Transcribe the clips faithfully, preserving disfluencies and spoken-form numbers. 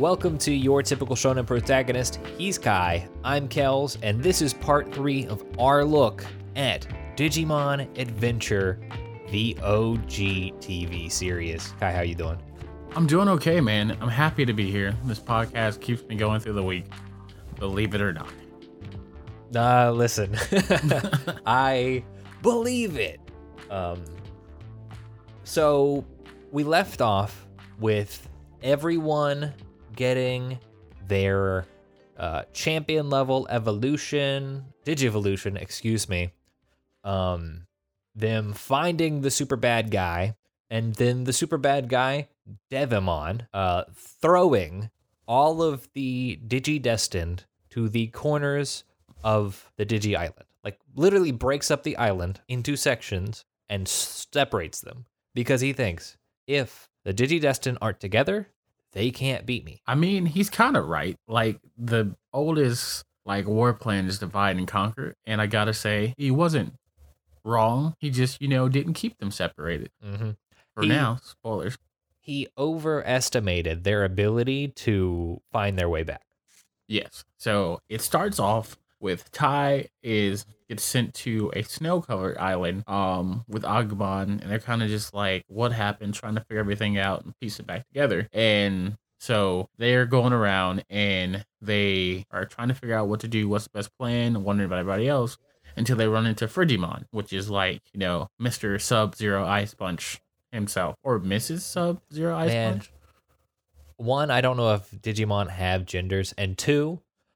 Welcome to Your Typical Shonen Protagonist. He's Kai, I'm Kels, and this is part three of our look at Digimon Adventure, the O G T V series. Kai, how you doing? I'm doing okay, man. I'm happy to be here. This podcast keeps me going through the week, believe it or not. Uh, listen, I believe it. Um, so we left off with everyone getting their uh, champion level evolution, Digivolution, excuse me. Um, them finding the super bad guy, and then the super bad guy, Devimon, uh, throwing all of the Digidestined to the corners of the Digi Island. Like, literally breaks up the island into sections and separates them because he thinks if the Digidestined aren't together, they can't beat me. I mean, he's kind of right. Like, the oldest like war plan is divide and conquer, and I gotta say, he wasn't wrong. He just, you know, didn't keep them separated. Mm-hmm. For he, now, spoilers. He overestimated their ability to find their way back. Yes. So it starts off with Tai is gets sent to a snow-covered island um with Agumon, and they're kind of just like, what happened, trying to figure everything out and piece it back together. And so they're going around and they are trying to figure out what to do, what's the best plan, wondering about everybody else, until they run into Frigimon, which is like, you know, Mister Sub-Zero Ice Punch himself, or Missus Sub-Zero Ice Man. Punch. One, I don't know if Digimon have genders, and two,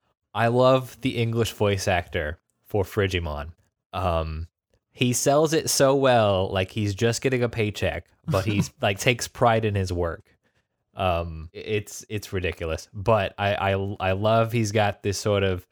I love the English voice actor for Frigimon. Um, he sells it so well, like he's just getting a paycheck, but he's like takes pride in his work. Um, it's it's ridiculous, but I I I love he's got this sort of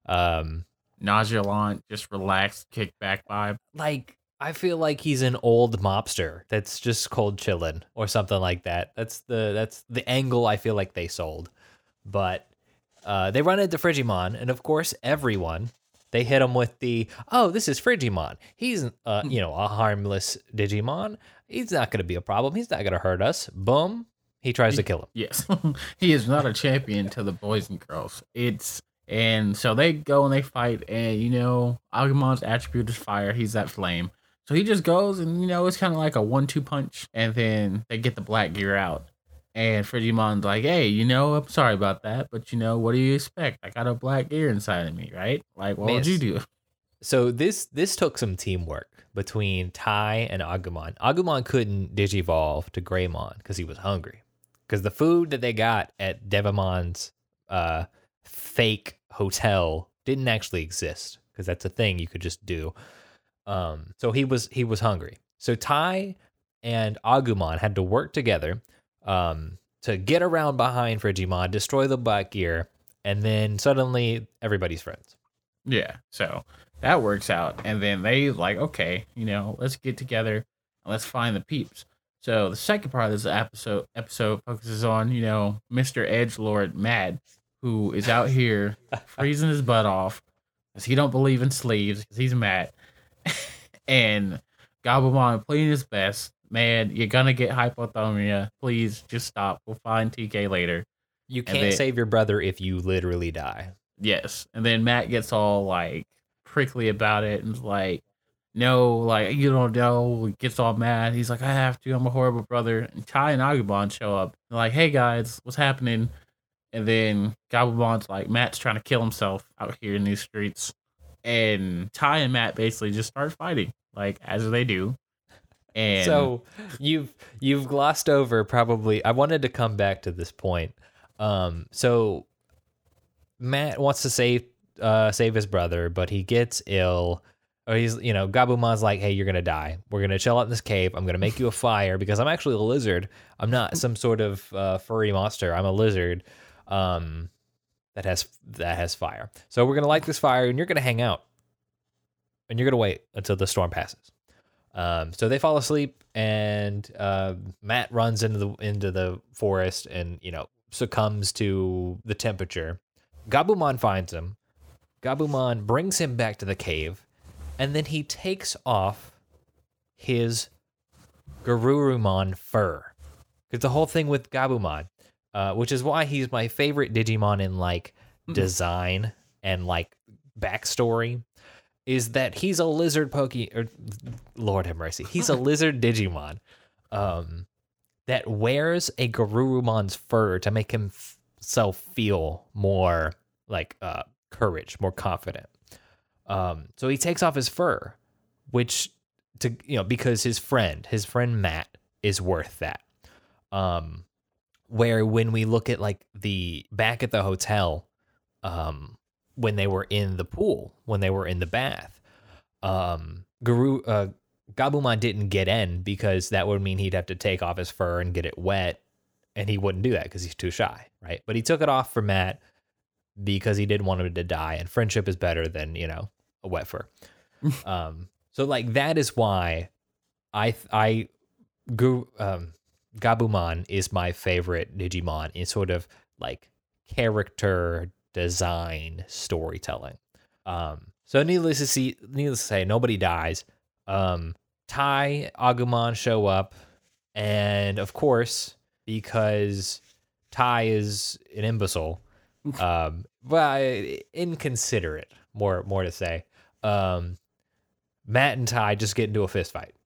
um nonchalant, just relaxed, kickback vibe. Like, I feel like he's an old mobster that's just cold chillin' or something like that. That's the that's the angle I feel like they sold. But uh, they run into Frigimon, and of course, everyone, they hit him with the, oh, this is Frigimon. He's, uh, you know, a harmless Digimon. He's not going to be a problem. He's not going to hurt us. Boom. He tries he, to kill him. Yes. He is not a champion to the boys and girls. It's, and so they go and they fight, and, you know, Agumon's attribute is fire. He's that flame. So he just goes and, you know, it's kind of like a one two punch, and then they get the black gear out. And Frigimon's like, hey, you know, I'm sorry about that, but, you know, what do you expect? I got a black gear inside of me, right? Like, what Miss. would you do? So this this took some teamwork between Tai and Agumon. Agumon couldn't digivolve to Greymon because he was hungry. Because the food that they got at Devimon's uh, fake hotel didn't actually exist, because that's a thing you could just do. Um, so he was he was hungry. So Tai and Agumon had to work together um, to get around behind Frigimon, destroy the black gear, and then suddenly everybody's friends. Yeah, so that works out. And then they like, okay, you know, let's get together and let's find the peeps. So the second part of this episode episode focuses on, you know, Mister Edgelord Mad, who is out here freezing his butt off because he don't believe in sleeves because he's mad. And Gabumon playing his best. Man, you're gonna get hypothermia. Please just stop. We'll find T K later. You can't then, save your brother if you literally die. Yes. And then Matt gets all like prickly about it and is like, no, like, you don't know. Gets all mad. He's like, I have to. I'm a horrible brother. And Tai and Agumon show up. They're like, hey guys, what's happening? And then Gabumon's like, Matt's trying to kill himself out here in these streets. And Tai and Matt basically just start fighting, like, as they do. And so you've you've glossed over probably. I wanted to come back to this point. Um, so Matt wants to save uh, save his brother, but he gets ill. Or he's, you know, Gabumon's like, hey, you're gonna die. We're gonna chill out in this cave. I'm gonna make you a fire because I'm actually a lizard. I'm not some sort of uh, furry monster. I'm a lizard. Um, that has that has fire. So we're gonna light this fire, and you're gonna hang out, and you're gonna wait until the storm passes. Um, so they fall asleep, and uh, Matt runs into the into the forest, and you know succumbs to the temperature. Gabumon finds him. Gabumon brings him back to the cave, and then he takes off his Garurumon fur. Because the whole thing with Gabumon, uh, which is why he's my favorite Digimon in like design and like backstory. Is that he's a lizard Poke or Lord have mercy, he's a lizard Digimon, um, that wears a Garurumon's fur to make himself feel more like uh, courage, more confident. Um, so he takes off his fur, which to you know because his friend, his friend Matt, is worth that. Um, where when we look at like the back at the hotel, um, when they were in the pool, when they were in the bath, um, Guru uh, Gabumon didn't get in because that would mean he'd have to take off his fur and get it wet, and he wouldn't do that because he's too shy, right? But he took it off for Matt because he didn't want him to die, and friendship is better than, you know, a wet fur. um, so like that is why I I Gu, um, Gabumon is my favorite Digimon in sort of like character design storytelling. Um, so needless to see, needless to say, nobody dies. Um, Tai, Agumon show up, and of course, because Tai is an imbecile, um, well, inconsiderate, more more to say. Um, Matt and Tai just get into a fist fight.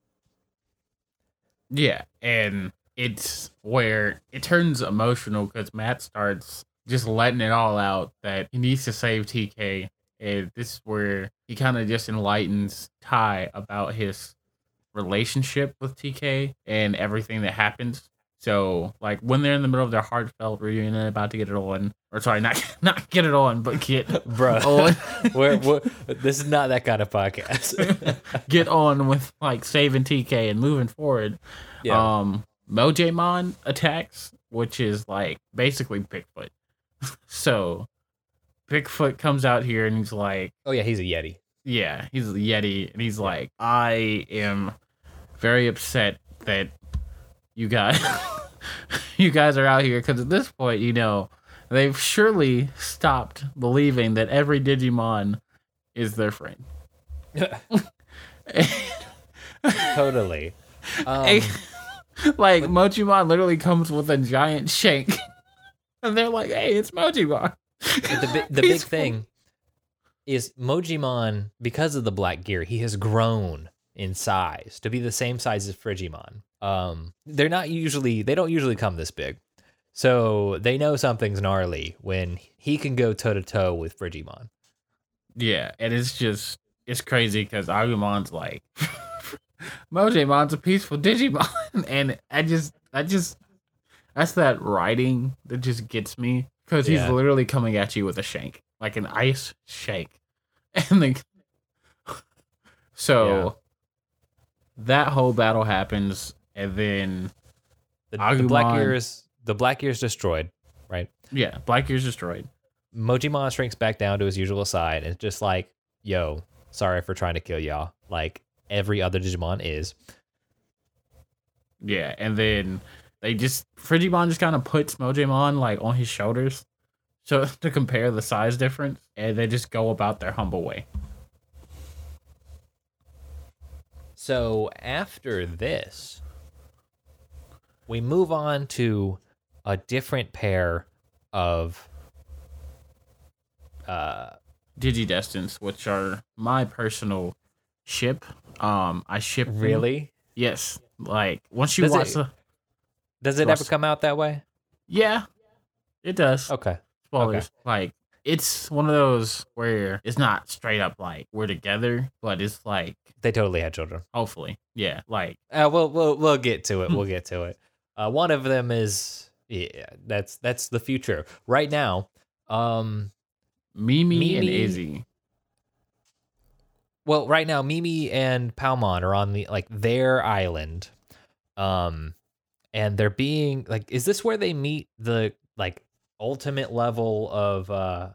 Yeah, and it's where it turns emotional because Matt starts just letting it all out that he needs to save T K. And this is where he kind of just enlightens Tai about his relationship with T K and everything that happens. So, like, when they're in the middle of their heartfelt reunion and about to get it on, or sorry, not not get it on, but get Bro, on. we're, we're, this is not that kind of podcast. Get on with, like, saving T K and moving forward. Yeah. Um, Mojamon attacks, which is, like, basically Bigfoot. So, Bigfoot comes out here and he's like... Oh, yeah, he's a Yeti. Yeah, he's a Yeti, and he's like, I am very upset that you guys, you guys are out here, because at this point, you know, they've surely stopped believing that every Digimon is their friend. Totally. Um, like, Mojimon literally comes with a giant shank, and they're like, hey, it's Mojimon. the bi- the big thing is Mojimon, because of the black gear, he has grown in size to be the same size as Frigimon. Um, they're not usually, they don't usually come this big. So they know something's gnarly when he can go toe to toe with Frigimon. Yeah, and it's just, it's crazy because Agumon's like, Mojamon's a peaceful Digimon. And I just, I just, that's that writing that just gets me because he's Yeah. literally coming at you with a shank, like an ice shank. And then, so Yeah. that whole battle happens, and then The, the black Agumon- gear is the black gear is destroyed, right? yeah, Black Gear's destroyed. Mojimon shrinks back down to his usual side and it's just like, yo, sorry for trying to kill y'all. Like every other Digimon is. Yeah, and then they just Frigimon just kind of puts Mojimon like on his shoulders, so to compare the size difference, and they just go about their humble way. So after this, we move on to a different pair of uh Digidestins, which are my personal ship. Um, I ship them. really? Yes, like once you Does watch it- the Does it Trust- ever come out that way? yeah, it does. Okay. Spoilers. Like it's one of those where it's not straight up like we're together, but it's like They totally had children. hopefully, yeah, like Uh, we'll we'll we'll get to it. We'll get to it. Uh, one of them is yeah, that's that's the future. Right now, um, Mimi, and Mimi- Izzy. well, right now, Mimi and Palmon are on the like their island, um, and they're being like, is this where they meet the like ultimate level of? uh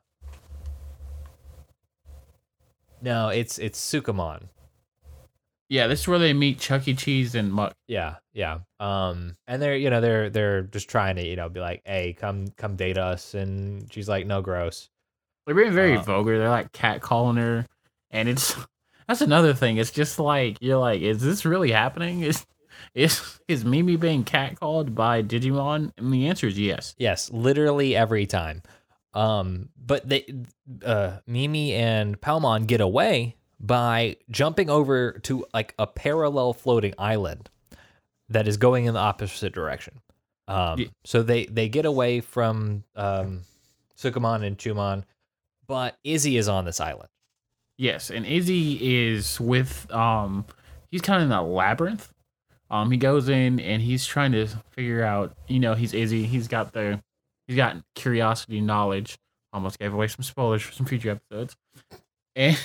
No, it's it's Sukamon. Yeah, this is where they meet Chuck E. Cheese and Muck. Yeah, yeah. Um, and they're you know they're they're just trying to you know be like, hey, come come date us, and she's like, no, gross. They're being very Uh, vulgar. They're like catcalling her, and it's that's another thing. It's just like you're like, is this really happening? Is Is is Mimi being catcalled by Digimon? And the answer is yes. Yes, literally every time. Um, but they, uh, Mimi and Palmon get away by jumping over to like a parallel floating island that is going in the opposite direction. Um, Yeah. so they they get away from um, Sukamon and Chumon, but Izzy is on this island. Yes, and Izzy is with um he's kind of in a labyrinth. Um he goes in and he's trying to figure out, you know, he's Izzy, he's got the he's got curiosity, knowledge. Almost gave away some spoilers for some future episodes. And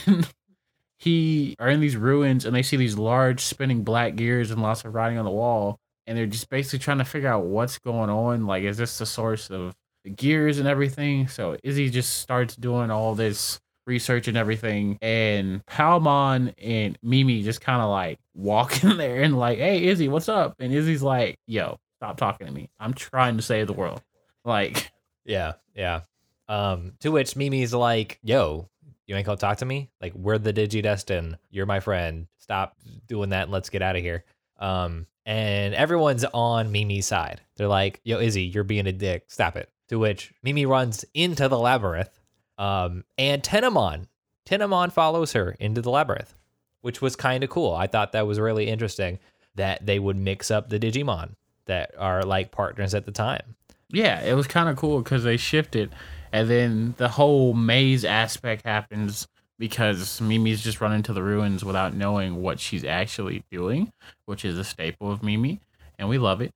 he are in these ruins and they see these large spinning black gears and lots of writing on the wall, and they're just basically trying to figure out what's going on. Like, is this the source of the gears and everything? So Izzy just starts doing all this research and everything, and Palmon and Mimi just kind of like walk in there and like, hey Izzy, what's up? And Izzy's like, yo, stop talking to me, I'm trying to save the world. Like, Yeah, yeah. Um, to which Mimi's like, yo, you ain't gonna talk to me? Like, we're the Digidestin. You're my friend. Stop doing that and let's get out of here. Um, and everyone's on Mimi's side. They're like, yo, Izzy, you're being a dick. Stop it. To which Mimi runs into the labyrinth. Um, and Tenamon. Tenamon follows her into the labyrinth, which was kind of cool. I thought that was really interesting that they would mix up the Digimon that are like partners at the time. yeah, it was kind of cool because they shifted, and then the whole maze aspect happens because Mimi's just running to the ruins without knowing what she's actually doing, which is a staple of Mimi, and we love it.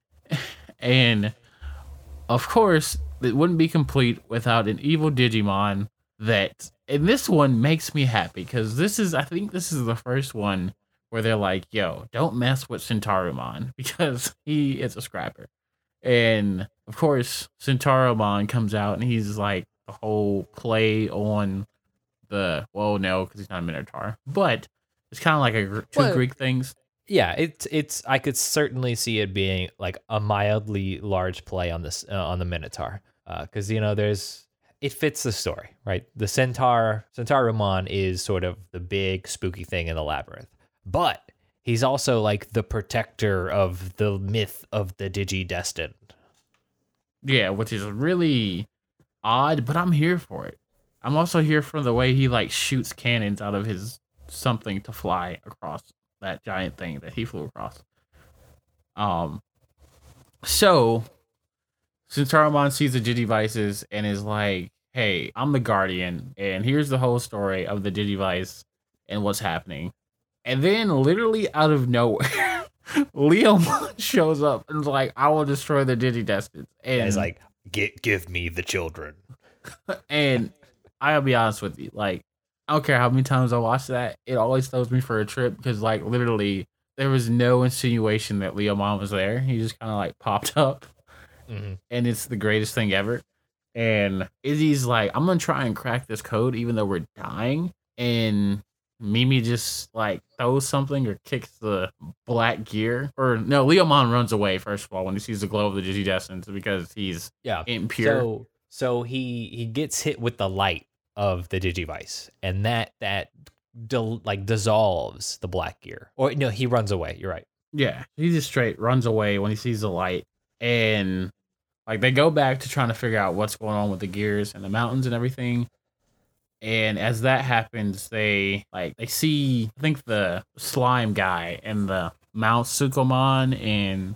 And of course, it wouldn't be complete without an evil Digimon that, and this one makes me happy because this is, I think this is the first one where they're like, yo, don't mess with Centarumon because he is a scrapper. And of course, Centarumon comes out and he's like the whole play on the, well, no, because he's not a Minotaur, but it's kind of like a gr- two Well, Greek things. Yeah, it's it's. I could certainly see it being like a mildly large play on this uh, on the Minotaur, because you know there's it fits the story, right? The Centaur Centaurumon is sort of the big spooky thing in the labyrinth, but he's also like the protector of the myth of the Digidestined. Yeah, which is really odd, but I'm here for it. I'm also here for the way he like shoots cannons out of his something to fly across that giant thing that he flew across. Um, so Centarumon sees the Digivices and is like, "Hey, I'm the Guardian, and here's the whole story of the Digivice and what's happening." And then, literally out of nowhere, Leomon shows up and is like, "I will destroy the Digidestins." And And he's like, "Get give me the children." and I'll be honest with you, like, I don't care how many times I watch that, it always throws me for a trip because, like, literally, there was no insinuation that Leomon was there. He just kind of like popped up, Mm-hmm. and it's the greatest thing ever. And Izzy's like, I'm gonna try and crack this code, even though we're dying. And Mimi just like throws something or kicks the black gear, or no, Leomon runs away first of all when he sees the glow of the Digidestins because he's Yeah, impure. So so he he gets hit with the light of the Digivice, and that that dil- like dissolves the black gear. Or no, he runs away. You're right. Yeah, he just straight runs away when he sees the light, and like they go back to trying to figure out what's going on with the gears and the mountains and everything. And as that happens, they like they see I think the slime guy and the Mount Sukomon and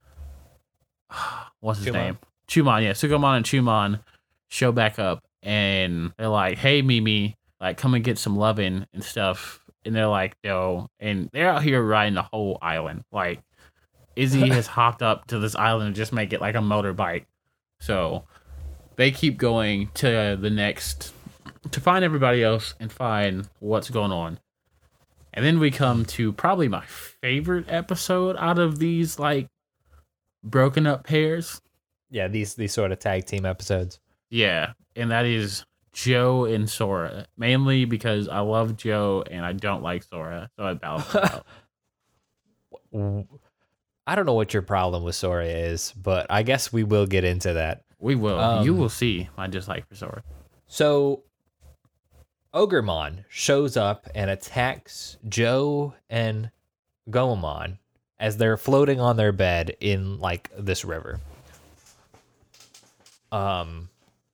what's his Chumon. name? Chumon, yeah, Sukomon and Chumon show back up, and they're like, "Hey, Mimi, like come and get some loving and stuff." And they're like, "No," and they're out here riding the whole island. Like Izzy has hopped up to this island and just make it like a motorbike. So they keep going to the next to find everybody else and find what's going on. And then we come to probably my favorite episode out of these like broken up pairs. Yeah, these these sort of tag team episodes. Yeah, and that is Joe and Sora. Mainly because I love Joe and I don't like Sora, so I balance it out. I don't know what your problem with Sora is, but I guess we will get into that. We will. Um, you will see my dislike for Sora. So Ogremon shows up and attacks Joe and Goemon as they're floating on their bed in like this river. Um,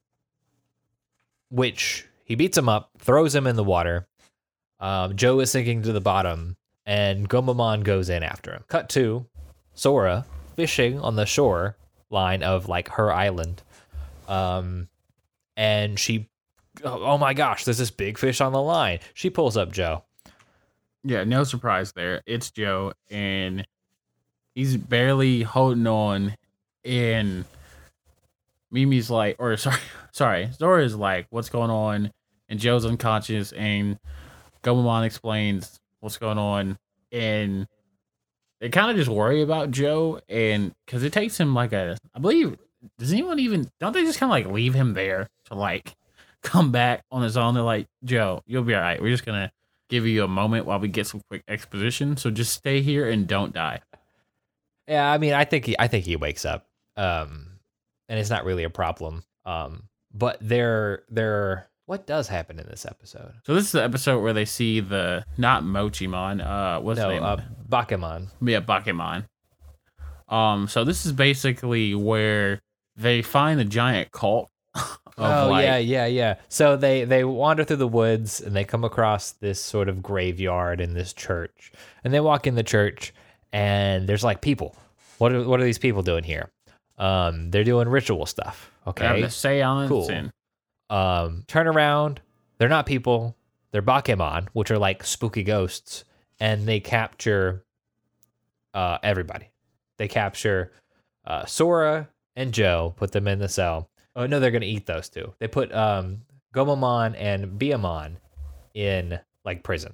which he beats him up, throws him in the water. Um, Joe is sinking to the bottom, and Gomamon goes in after him. Cut to Sora fishing on the shore line of like her island. Um, and she, oh, oh my gosh, there's this big fish on the line. She pulls up Joe. Yeah, no surprise there. It's Joe, and he's barely holding on, and Mimi's like, or sorry, sorry, Zora's like, what's going on? And Joe's unconscious, and Gomamon explains what's going on, and they kind of just worry about Joe, and because it takes him like a, I believe, does anyone even, don't they just kind of like leave him there to like come back on his own? They're like, Joe, you'll be all right. We're just going to give you a moment while we get some quick exposition. So just stay here and don't die. Yeah, I mean, I think he, I think he wakes up, um, and it's not really a problem. Um, but they're they're what does happen in this episode? So this is the episode where they see the not Mochimon, uh, what's no, the name? uh, Bakemon. Yeah, Bakemon. Um, so this is basically where they find the giant cult. Of oh like, yeah, yeah, yeah. So they they wander through the woods and they come across this sort of graveyard in this church, and they walk in the church and there's like people. What are what are these people doing here? Um, they're doing ritual stuff. Okay, having a seance. Cool. And um, turn around. They're not people. They're Bakemon, which are like spooky ghosts, and they capture uh, everybody. They capture uh, Sora and Joe, put them in the cell. Oh, no, they're going to eat those two. They put um, Gomamon and Biyamon in, like, prison.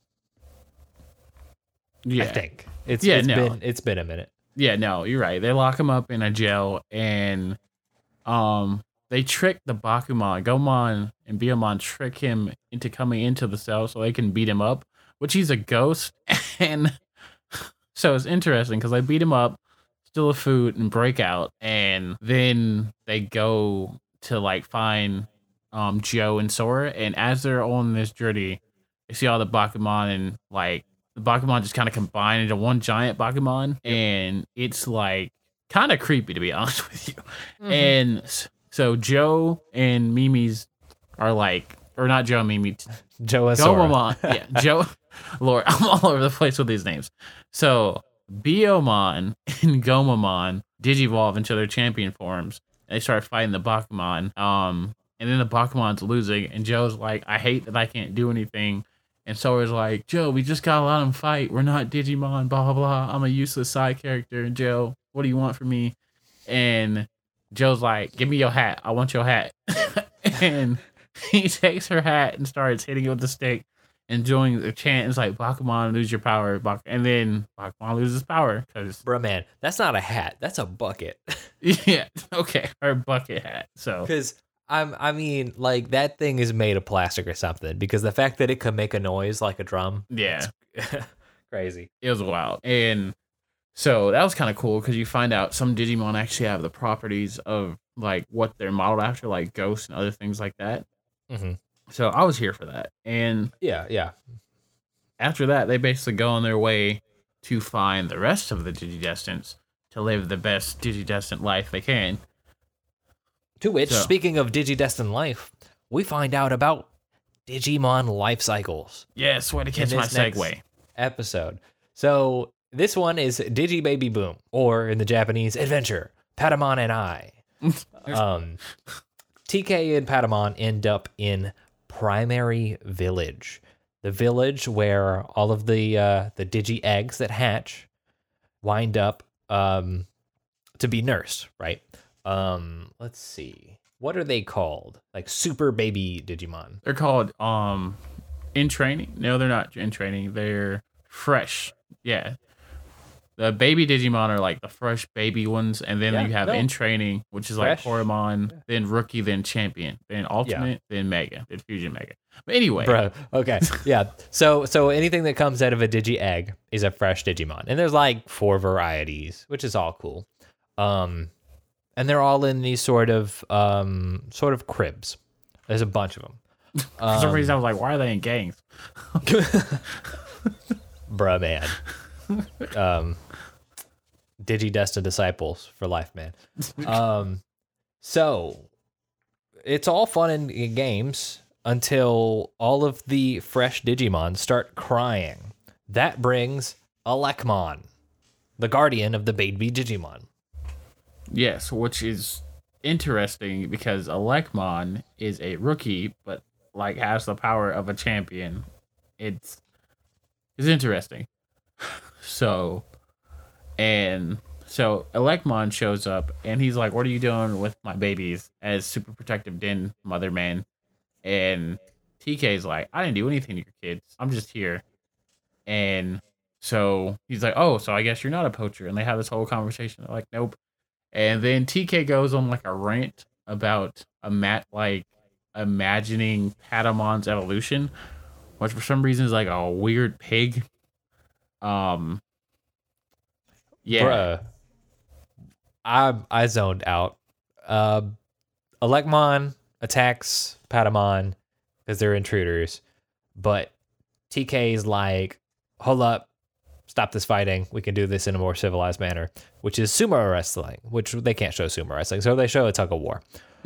yeah, I think. It's, Yeah, it's no. been it's been a minute. yeah, no, you're right. They lock him up in a jail, and um, they trick the Bakumon. Gomamon and Biyamon trick him into coming into the cell so they can beat him up, which he's a ghost. And so it's interesting because they beat him up, steal the food, and break out. And then they go to like find um Joe and Sora. And as they're on this journey, they see all the Bakumon, and like the Bakumon just kind of combine into one giant Bakumon. And it's like kind of creepy, to be honest with you. Mm-hmm. And s- so Joe and Mimi's are like, or not Joe and Mimi, Joe and Sora. Gomamon. Yeah, Joe. Lord, I'm all over the place with these names. So Biyomon and Gomamon digivolve into their champion forms. And they start fighting the Bakumon. Um, and then the Bakumon's losing, and Joe's like, I hate that I can't do anything. And Sora's like, Joe, we just gotta let him fight. We're not Digimon, blah, blah, blah. I'm a useless side character. And Joe, what do you want from me? And Joe's like, give me your hat. I want your hat. And he takes her hat and starts hitting it with the stick and doing the chant. It's like, Bakumon, lose your power. Bak-. And then Bakumon loses power. Cause Bro, man, that's not a hat. That's a bucket. yeah, okay, her bucket hat. So Because I'm, I mean, like that thing is made of plastic or something. Because the fact that it can make a noise like a drum, yeah, crazy. it was wild. And so that was kind of cool because you find out some Digimon actually have the properties of like what they're modeled after, like ghosts and other things like that. Mm-hmm. So I was here for that. And Yeah, yeah. after that, they basically go on their way to find the rest of the Digidestins to live the best Digidestined life they can. To which, So- speaking of Digidestined life, we find out about Digimon life cycles Yes, way to catch in my this next segue. episode. So this one is Digi Baby Boom, or in the Japanese, Adventure, Patamon and I. um, T K and Patamon end up in Primary Village, the village where all of the uh, the Digi eggs that hatch wind up um, to be nursed, right? Um, let's see. What are they called? Like super baby Digimon. They're called um in training. No, they're not in training. They're fresh. Yeah. The baby Digimon are like the fresh baby ones, and then Yeah, you have no. in training, which is Fresh. like Horomon, then rookie, then champion, then ultimate, then mega, then fusion mega. But anyway, Bro, okay. Yeah. So so anything that comes out of a Digi egg is a fresh Digimon. And there's like four varieties, which is all cool. Um and they're all in these sort of um sort of cribs. There's a bunch of them. for some reason I was like, why are they in gangs? Bruh, man. um, Digidestined disciples for life, man. Um, so it's all fun in, in games until all of the fresh Digimon start crying. That brings Elecmon, the guardian of the baby Digimon. Yes, which is interesting because Elecmon is a rookie, but like has the power of a champion. It's it's interesting. So, and so Elecmon shows up and he's like, "What are you doing with my babies?" As super protective Den mother man, and T K's like, "I didn't do anything to your kids. I'm just here." And so he's like, "Oh, so I guess you're not a poacher." And they have this whole conversation. They're like, "Nope." And then T K goes on like a rant about a mat like imagining Patamon's evolution, which for some reason is like a weird pig. Um, yeah, Bruh, I I zoned out. Uh, Elecmon attacks Patamon because they're intruders, but T K's like, "Hold up, stop this fighting. We can do this in a more civilized manner," which is sumo wrestling, which they can't show sumo wrestling, so they show a tug of war.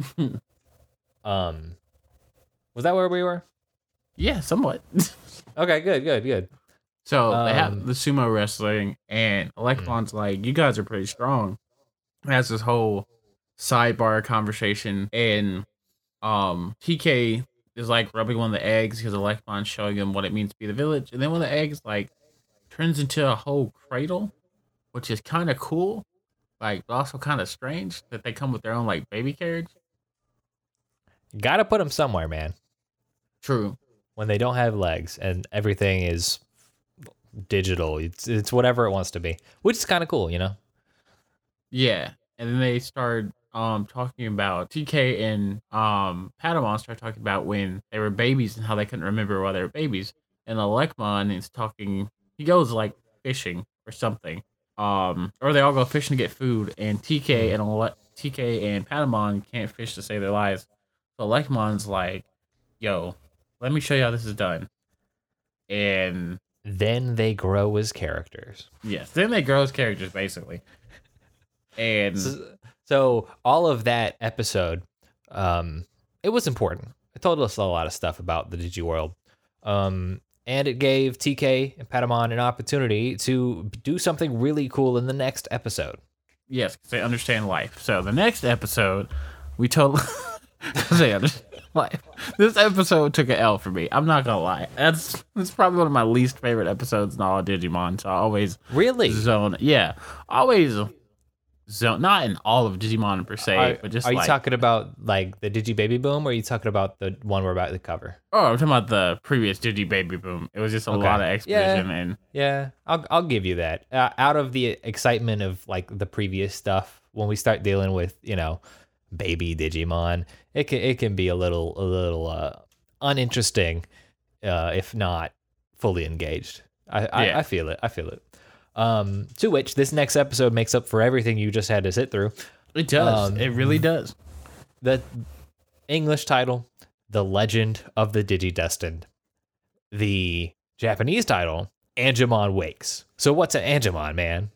um, was that where we were? yeah, somewhat. Okay, good, good, good. So they have Um, the sumo wrestling, and Elecmon's like, "You guys are pretty strong." It has this whole sidebar conversation, and um, T K is like rubbing one of the eggs because Elecmon's showing him what it means to be the village, and then one of the eggs like turns into a whole cradle, which is kind of cool, like but also kind of strange that they come with their own like baby carriage. Gotta put them somewhere, man. True. When they don't have legs and everything is digital, it's it's whatever it wants to be, which is kind of cool, you know. Yeah, and then they start um talking about T K and um Patamon start talking about when they were babies and how they couldn't remember why they were babies. And Elecmon is talking. He goes like fishing or something. Um, or they all go fishing to get food, and T K and Ele- T K and Patamon can't fish to save their lives. So Elecmon's like, "Yo, let me show you how this is done." And Then they grow as characters. yes, then they grow as characters basically. And So, so all of that episode, um, it was important. It told us a lot of stuff about the Digi world. Um, and it gave T K and Patamon an opportunity to do something really cool in the next episode. yes, 'cause they understand life. So the next episode, we told they understand life. This episode took an L for me. I'm not gonna lie. That's that's probably one of my least favorite episodes in all of Digimon. So I always Really? zone. Yeah, always zone. Not in all of Digimon per se, Are, but just are you like talking about like the Digi Baby Boom, or are you talking about the one we're about to cover? oh, I'm talking about the previous Digi Baby Boom. It was just a Okay. lot of exposition Yeah. and Yeah, I'll I'll give you that. Uh, out of the excitement of like the previous stuff, when we start dealing with you know, baby Digimon, it can it can be a little a little uh, uninteresting, uh, if not fully engaged. I, I Yeah. I feel it. I feel it. Um, to which this next episode makes up for everything you just had to sit through. it does. Um, it really does. The English title, The Legend of the Digidestined. The Japanese title, Angemon Wakes. So what's an Angemon, man?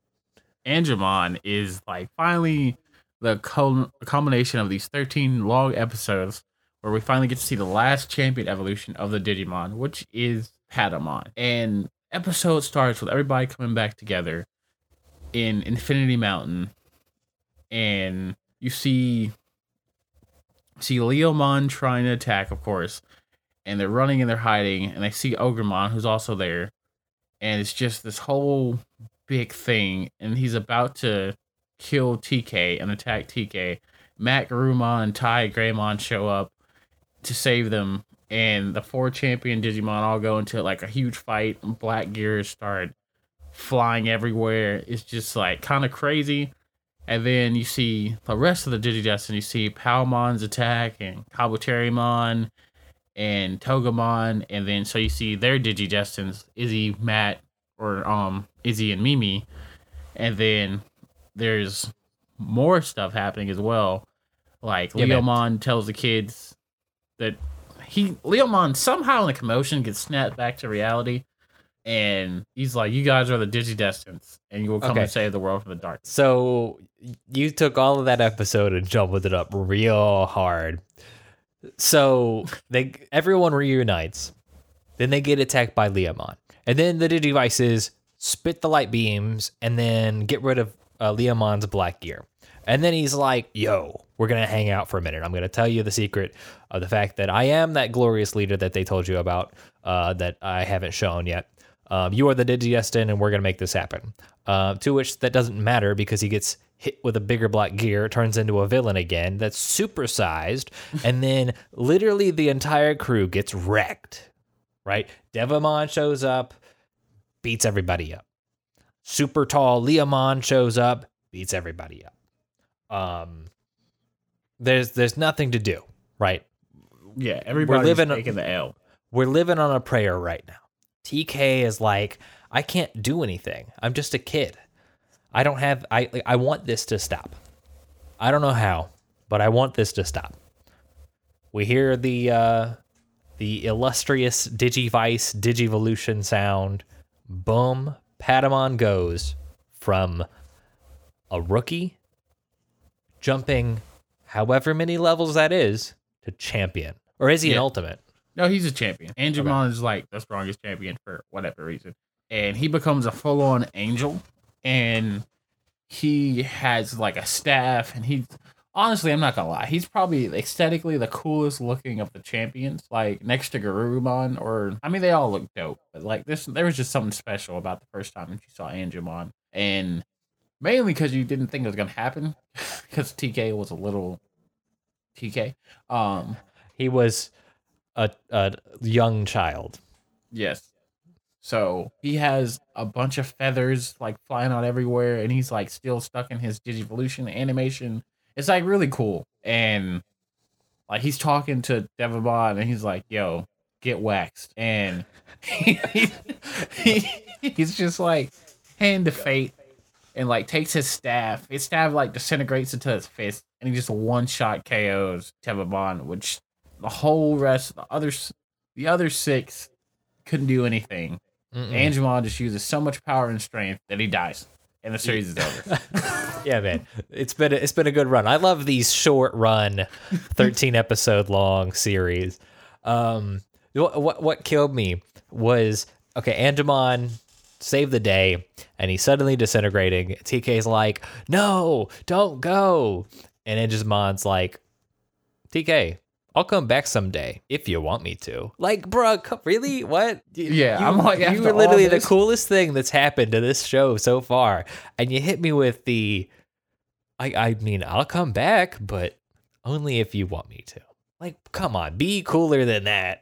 Angemon is like finally the cul- culmination of these thirteen long episodes where we finally get to see the last champion evolution of the Digimon, which is Patamon. And episode starts with everybody coming back together in Infinity Mountain, and you see see Leomon trying to attack, of course, and they're running and they're hiding, and they see Ogremon, who's also there, and it's just this whole big thing, and he's about to kill T K and attack T K. Matt Garumon and Tai Greymon show up to save them, and the four champion Digimon all go into like a huge fight. Black gears start flying everywhere. It's just like kind of crazy. And then you see the rest of the Digidestin. You see Palmon's attack and Kabuterimon and Togemon, and then so you see their Digidestins, Izzy, Matt, or um Izzy and Mimi, and then there's more stuff happening as well. Like Yeah, man. Leomon tells the kids that he Leomon somehow in the commotion gets snapped back to reality, and he's like, "You guys are the Digidestins, and you will come Okay. and save the world from the dark." So you took all of that episode and jumbled it up real hard. So they everyone reunites. Then they get attacked by Leomon. And then the Digivices spit the light beams and then get rid of uh, Leomon's black gear. And then he's like, yo, we're going to hang out for a minute. I'm going to tell you the secret of the fact that I am that glorious leader that they told you about uh, that I haven't shown yet. Um, you are the Digidestin, and we're going to make this happen. Uh, to which that doesn't matter because he gets hit with a bigger black gear, turns into a villain again that's supersized, and then literally the entire crew gets wrecked. Right? Devamon shows up, beats everybody up. Super tall Leomon shows up, beats everybody up. Um, there's there's nothing to do, right? Yeah, everybody's living- taking the L. We're living on a prayer right now. T K is like, I can't do anything. I'm just a kid. I don't have. I I want this to stop. I don't know how, but I want this to stop. We hear the. Uh, The illustrious Digivice Digivolution sound. Boom. Patamon goes from a rookie jumping however many levels that is to champion. Or is he Yeah. an ultimate? No, he's a champion. Angemon okay. is like the strongest champion for whatever reason. And he becomes a full-on angel. And he has like a staff. And he... Honestly, I'm not gonna lie. He's probably aesthetically the coolest looking of the champions, like next to Garurumon. Or I mean, they all look dope, but like this, there was just something special about the first time that you saw Angemon, and mainly because you didn't think it was gonna happen, because T K was a little T K. Um, he was a a young child. Yes. So he has a bunch of feathers like flying out everywhere, and he's like still stuck in his Digivolution animation. It's like really cool. And like he's talking to Devamon and he's like, yo, get waxed. And he, he, he's just like hand to fate and like takes his staff. His staff like disintegrates into his fist and he just one shot K Os Devamon, which the whole rest, the others, the other six couldn't do anything. Mm-mm. Angemon just uses so much power and strength that he dies. And the series is over. Yeah, man, it's been a, it's been a good run. I love these short run, thirteen episode long series. Um, what what what killed me was okay. Angemon saved the day, and he's suddenly disintegrating. T K's like, "No, don't go," and Angemon's like, "T K, I'll come back someday if you want me to." Like, bro, really? What? Yeah, you, I'm like, you were literally the coolest thing that's happened to this show so far, and you hit me with the, I, I mean, I'll come back, but only if you want me to. Like, come on, be cooler than that.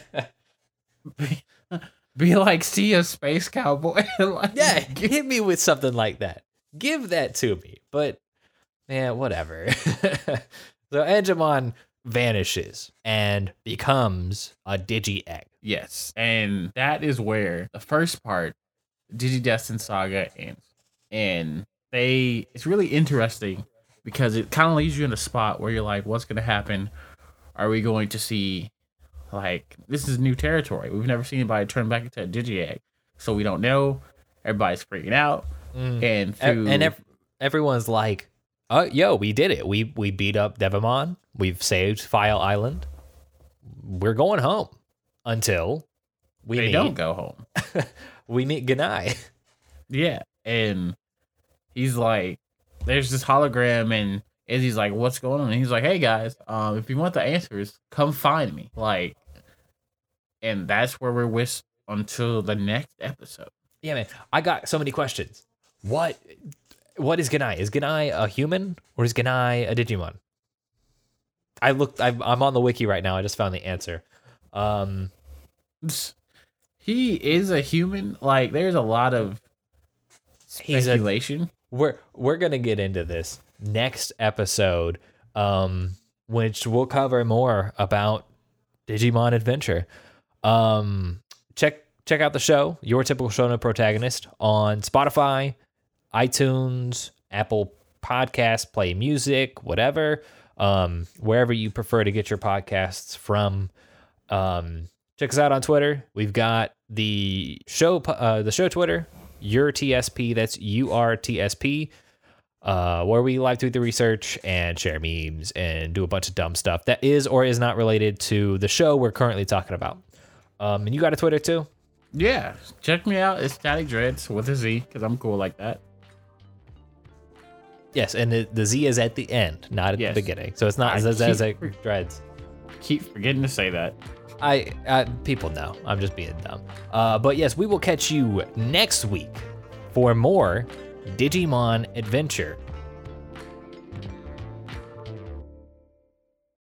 be, be like, see a space cowboy. Like, yeah, hit me with something like that. Give that to me. But man, whatever. So Angemon vanishes and becomes a Digi-Egg. Yes, and that is where the first part, Digidestin Saga, ends. And they, it's really interesting because it kind of leaves you in a spot where you're like, what's going to happen? Are we going to see, like, this is new territory. We've never seen anybody turn back into a Digi-Egg, so we don't know. Everybody's freaking out. Mm. And through, and ev- everyone's like, oh, yo, we did it. We we beat up Devamon. We've saved File Island. We're going home until we they meet, don't go home. We meet Ganai. Yeah, and he's like, there's this hologram, and Izzy's like, what's going on? And he's like, hey guys, um, if you want the answers, come find me. Like, and that's where we're with until the next episode. Yeah, man. I got so many questions. What what is Ganai? Is Ganai a human or is Ganai a Digimon? I looked. I'm, I'm on the wiki right now. I just found the answer. Um, he is a human. Like, there's a lot of speculation. He's a, we're we're gonna get into this next episode, um, which will cover more about Digimon Adventure. Um, check check out the show, Your Typical Shonen Protagonist, on Spotify, iTunes, Apple Podcasts, Play Music, whatever. Um, wherever you prefer to get your podcasts from. Um, Check us out on Twitter. We've got the show, uh, the show Twitter, your T S P. That's U R T S P. Uh, where we live tweet the research and share memes and do a bunch of dumb stuff that is or is not related to the show we're currently talking about. Um, and you got a Twitter too? Yeah, check me out. It's Static Dreads with a Z because I'm cool like that. Yes, and the, the Z is at the end, not at Yes. the beginning. So it's not I as as, as keep- like dreads. Keep forgetting to say that. I, I people know I'm just being dumb. Uh, but yes, we will catch you next week for more Digimon Adventure.